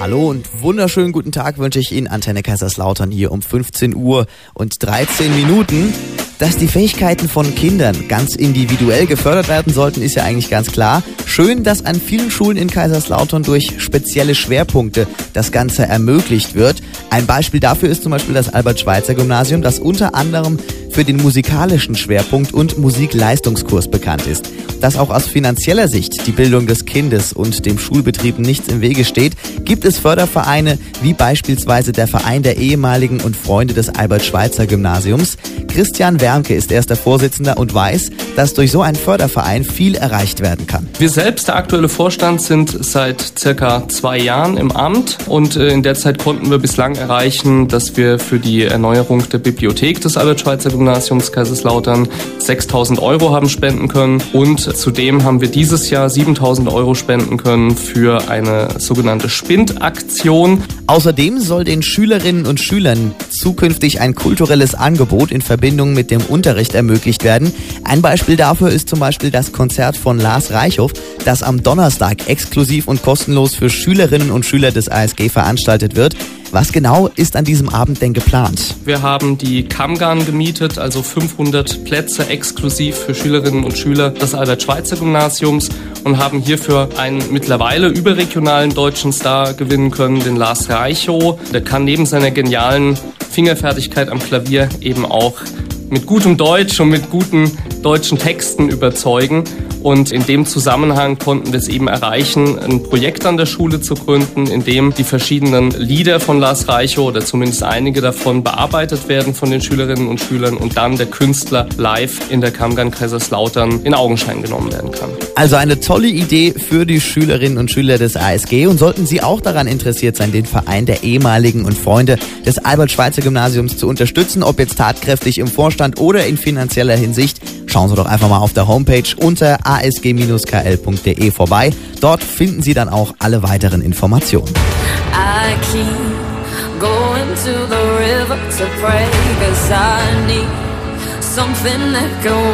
Hallo und wunderschönen guten Tag wünsche ich Ihnen, Antenne Kaiserslautern hier um 15 Uhr und 13 Minuten. Dass die Fähigkeiten von Kindern ganz individuell gefördert werden sollten, ist ja eigentlich ganz klar. Schön, dass an vielen Schulen in Kaiserslautern durch spezielle Schwerpunkte das Ganze ermöglicht wird. Ein Beispiel dafür ist zum Beispiel das Albert-Schweitzer-Gymnasium, das unter anderem für den musikalischen Schwerpunkt und Musikleistungskurs bekannt ist. Dass auch aus finanzieller Sicht die Bildung des Kindes und dem Schulbetrieb nichts im Wege steht, gibt es Fördervereine wie beispielsweise der Verein der ehemaligen und Freunde des Albert-Schweitzer-Gymnasiums. Christian Wernke ist erster Vorsitzender und weiß, dass durch so einen Förderverein viel erreicht werden kann. Wir selbst, der aktuelle Vorstand, sind seit circa 2 Jahren im Amt und in der Zeit konnten wir bislang erreichen, dass wir für die Erneuerung der Bibliothek des Albert-Schweitzer-Gymnasiums Kaiserslautern 6.000 € haben spenden können und zudem haben wir dieses Jahr 7.000 € spenden können für eine sogenannte Spindaktion. Außerdem soll den Schülerinnen und Schülern zukünftig ein kulturelles Angebot in Verbindung mit dem Unterricht ermöglicht werden. Ein Beispiel dafür ist zum Beispiel das Konzert von Lars Reichow, das am Donnerstag exklusiv und kostenlos für Schülerinnen und Schüler des ASG veranstaltet wird. Was genau ist an diesem Abend denn geplant? Wir haben die Kammgarn gemietet, also 500 Plätze exklusiv für Schülerinnen und Schüler des Albert-Schweitzer-Gymnasiums und haben hierfür einen mittlerweile überregionalen deutschen Star gewinnen können, den Lars Reichow. Der kann neben seiner genialen Fingerfertigkeit am Klavier eben auch mit gutem Deutsch und mit guten deutschen Texten überzeugen. Und in dem Zusammenhang konnten wir es eben erreichen, ein Projekt an der Schule zu gründen, in dem die verschiedenen Lieder von Lars Reichow oder zumindest einige davon bearbeitet werden von den Schülerinnen und Schülern und dann der Künstler live in der Kammgarn Kaiserslautern in Augenschein genommen werden kann. Also eine tolle Idee für die Schülerinnen und Schüler des ASG, und sollten Sie auch daran interessiert sein, den Verein der ehemaligen und Freunde des Albert-Schweitzer-Gymnasiums zu unterstützen, ob jetzt tatkräftig im Vorstand oder in finanzieller Hinsicht, schauen Sie doch einfach mal auf der Homepage unter asg-kl.de vorbei. Dort finden Sie dann auch alle weiteren Informationen. I keep going to the river to pray, 'cause I need something that can